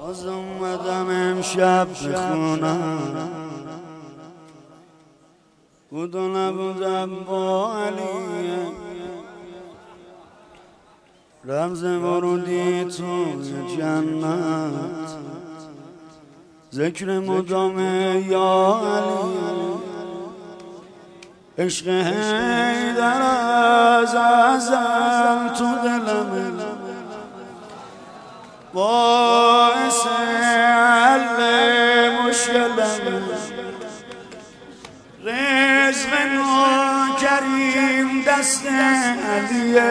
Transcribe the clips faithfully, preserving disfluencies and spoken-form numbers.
باز اومدم امشب بخونم بود و نبودم با علیه رمز ورودی تو جنت ذکر مدام یا علی عشق حیدر از ازل تو دلمه باعث حل مشکلمه رزق ناکریم دست علیه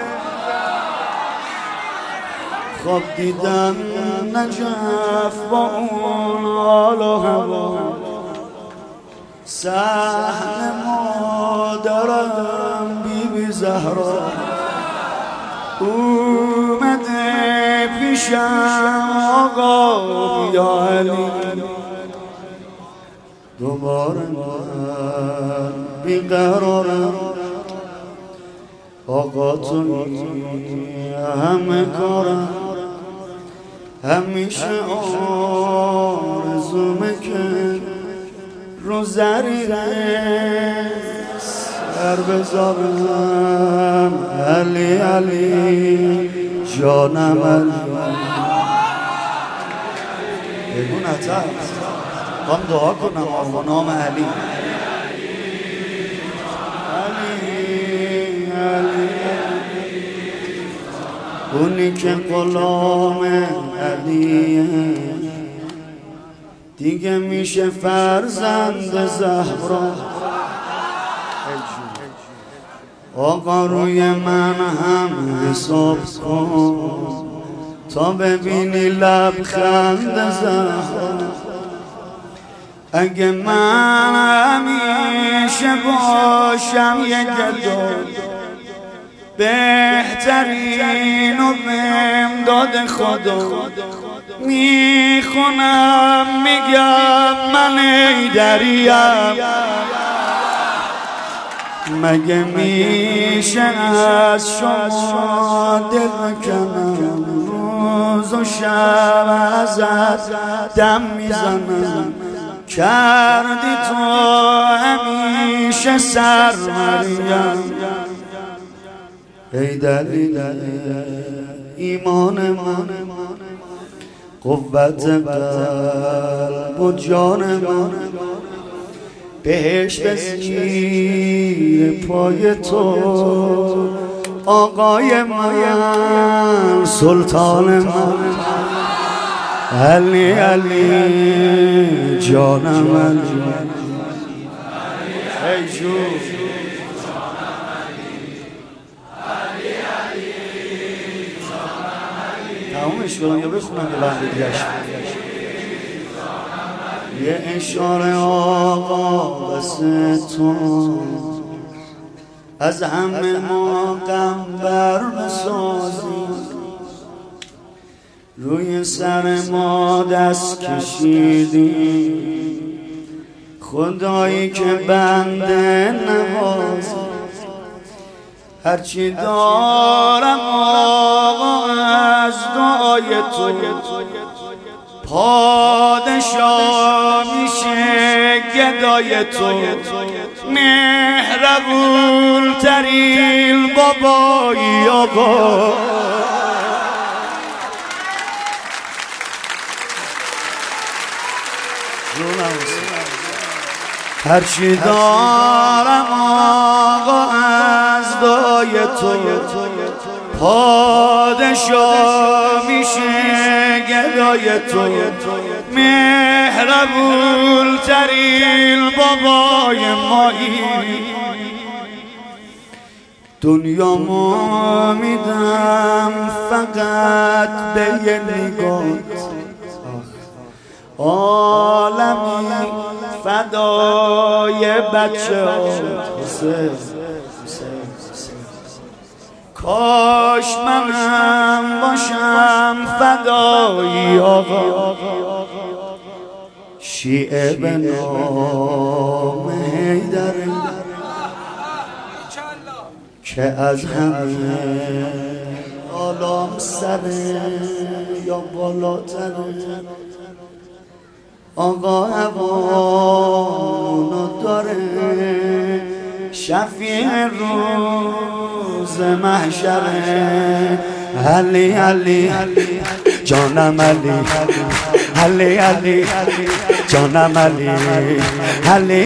خواب دیدم نجف با اون حال و هوا صحن مادرم بی بی زهرا اومده پیشم آقا یا علی دوباره من بیقرارم آقا تو همه کارم همیشه آرزومه که رو زریره سر بذارم علی علی جانم علی بگو نترس هم دعا کنم آقا نام علی علی علی اونی که غلام علیه دیگه میشه فرزند زهرا آقا روی من هم حساب کن تا ببینی لبخند زهرا اگه من همیشه باشم یه گدا بهترین و بهم داد خدا میخونم میگم من حیدریم مگه میشه از شما دل بکنم روز و شب ازت دم میزنم کردی تو همیشه سرمریم ای دلیل ایمان من قوت قلب و جان من بهش به زیر پای تو آقای من سلطان من علی علی جانم علی ای جو تمامش کنم یا بخونم یه بند دیگرش یه اشاره آقا واسه تو از همه ما قنبر بسازی روی سر ما دست کشیدی خدایی که بنده نوازی هرچی دارم آقا از دعای تو پادشاه میشه گدای تو مهربون ترین بابایی آقا هرچی دارم آقا از دعای تو پادشاه میشه گدای تو مهربون ترین بابای مایی دنیا ما میدم فقط به یه نگات عالمی فدای بچه حسین کاش منم باشم فدای آقا شیعه به نام حیدر که از همه بالام سره یا بالاتره آقا هوانو داره شفیع روز محشره علی علی جانم علی علی علی جانم علی علی